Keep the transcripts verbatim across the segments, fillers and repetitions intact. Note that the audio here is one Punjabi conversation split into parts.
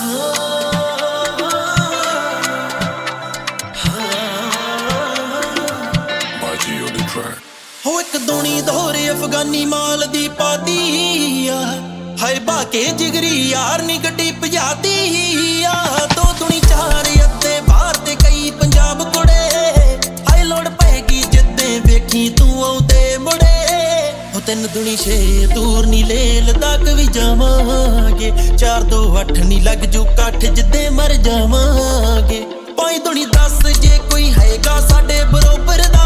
ਹੋ ਇੱਕ ਦੁਨੀ ਦੋਰੇ ਅਫਗਾਨੀ ਮਾਲ ਦੀ ਪਾਤੀ ਆ, ਹਾਏ ਬਾਕੇ ਜਿਗਰੀ ਯਾਰ ਨੀ ਗੱਡੀ ਭਜਾਤੀ ਆ। ਦੋ ਦੁਨੀ ਚਾਰ ਅੱਧੇ ਬਾਹਰ ਤੇ ਕਈ ਪੰਜਾਬ ਕੁੜੇ, ਹਾਏ ਲੋੜ ਪੈਗੀ ਜਿੱਦੇ ਵੇਖੀ ਤੂੰ ਆਉਂਦੇ ਮੁੜੇ। ਹੋ ਤਿੰਨ ਦੁਨੀ ਛੇ ਦੂਰ ਨੀ ਲੇਲ ਤੱਕ ਵੀ ਜਾਵਾਂਗੇ, ਚਾਰ ਦੋ ਅੱਠ ਨੀ ਲੱਗ ਜੂ ਕੱਠ ਜਿੱਦੇ ਮਰ ਜਾਵਾਂਗੇ। ਪੰਜ ਦੁਨੀ ਦਸ ਜੇ ਕੋਈ ਹੈਗਾ ਸਾਡੇ ਬਰੋਬਰ ਦਾ,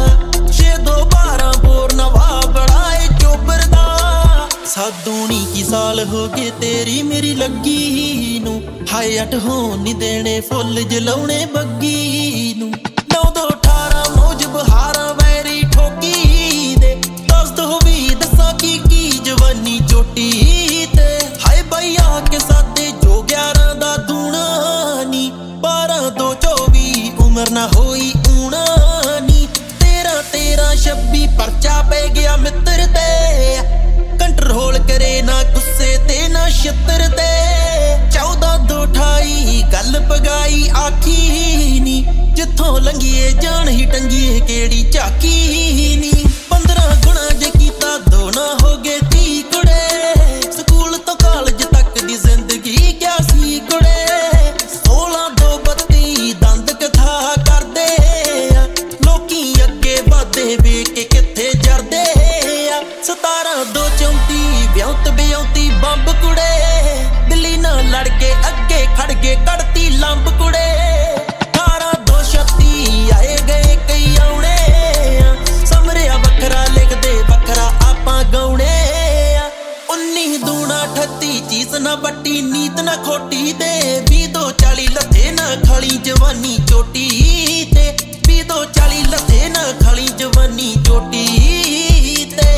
ਸਾਦੂਣੀ ਕੀ ਸਾਲ ਹੋ ਗਏ ਤੇਰੀ ਮੇਰੀ ਲੱਗੀ ਨੂੰ, ਹਾਏ ਅੱਠ ਹੋਣ ਨੀ ਦੇਣੇ ਫੁੱਲ ਜਲਾਉਣੇ ਬੱਗੀ ਨੂੰ। ਨੌ ਦੋ ਅਠਾਰਾਂ ਮੌਜ ਬਹਾਰਾਂ ਵੈਰੀ ਠੋਕੀ ਦੇ, ਦਸ ਦੋ ਵੀ ਦੱਸਾਂ ਕੀ ਕੀ ਜਵਾਨੀ ਚੋਟੀ ਤੇ। ਹਾਏ ਬਾਈ ਆ ਕੇ ਸਾਦੇ ਜੋ ਗਿਆਰਾਂ ਦਾ ਦੂਣਾ ਨੀ, ਬਾਰਾਂ ਦੋ ਚੌਵੀ ਉਮਰ ਨਾ ਹੋਈ ਊਣਾ ਨੀ। ਤੇਰਾਂ ਤੇਰਾਂ ਛੱਬੀ ਪਰਚਾ ਪੈ ਗਿਆ ਮਿੱਤਰ ਤੇ, ਕੰਟਰੋਲ ਕਰੇ ਨਾ ਗੁੱਸੇ ਤੇ ਨਾ ਛਿੱਤਰ ਤੇ। ਚੌਦਾਂ ਦੋ ਅਠਾਈ ਗੱਲ ਪਗਾਈ ਆਖੀ ਨੀ, ਜਿੱਥੋਂ ਲੰਘੀਏ ਜਾਣ ਹੀ ਟੰਗੀਏ ਕਿਹੜੀ ਝਾਕੀ ਨੀ। ਪੰਦਰਾਂ ਗੁਣਾ ਜੇ ਕੀਤਾ ਦੋ ਨਾ ਹੋ ਗਏ ਤੀਹ ਕੁੜੇ, ਸਕੂਲ ਤੋਂ ਕਾਲਜ ਤੱਕ ਦੀ ਜ਼ਿੰਦਗੀ ਕਿਆ ਸੀ ਕੁੜੇ। ਸੋਲਾਂ ਦੋ ਬੱਤੀ ਦੰਦ ਕਥਾ ਕਰਦੇ ਆ, ਲੋਕੀ ਅੱਗੇ ਵਧਦੇ ਵੇਖ ਕੇ ਕਿੱਥੇ ਜਰਦੇ ਆ। ਸਤਾਰਾਂ ਦੋ ਚੌਂਤੀ ਵਿਆਹੁਤ ਵਿਆਹੁਤੀ ਬੰਬ ਕੁੜੇ, ਦਿੱਲੀ ਨਾਲ ਲੜ ਕੇ ਅੱਗੇ ਖੜ ਗਏ ਕੱਢਤੀ ਲੰਬ ਕੁੜੇ। ਅਠਾਰਾਂ ਦੋ ਛੱਤੀ ਆਏ ਗਏ ਕਈ ਆਉਣੇ ਆ, ਸਮਰਿਆ ਵੱਖਰਾ ਲਿਖਦੇ ਵੱਖਰਾ ਆਪਾਂ ਗਾਉਣੇ ਆ। ਉੱਨੀ ਦੂਣਾ ਅਠੱਤੀ ਚੀਜ਼ ਨਾ ਵੱਟੀ ਨੀਤ ਨਾ ਖੋਟੀ ਦੇ, ਵੀਹ ਦੋ ਚਾਲੀ ਲੱਥੇ ਨਾ ਖਾਲੀ ਜਵਾਨੀ ਚੋਟੀ ਤੇ। ਵੀਹ ਦੋ ਚਾਲੀ ਲੱਥੇ ਨਾ ਖਾਲੀ ਜਵਾਨੀ ਚੋਟੀ ਤੇ।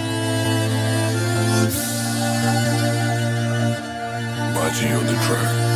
On the track.